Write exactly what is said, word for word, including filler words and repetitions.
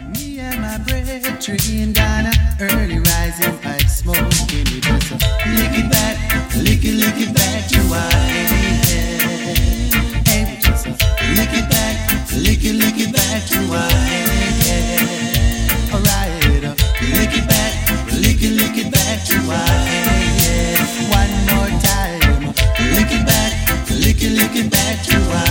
Me and my brethren down a early rising pipe smoking. We just a lick it back, lick it, lick it back to our head. Hey, we just a lick it back, lick it, lick it back to our head. Alright, uh, lick it back, lick it, lick it back to our head. One more time, lick it back, lick it, lick it back to our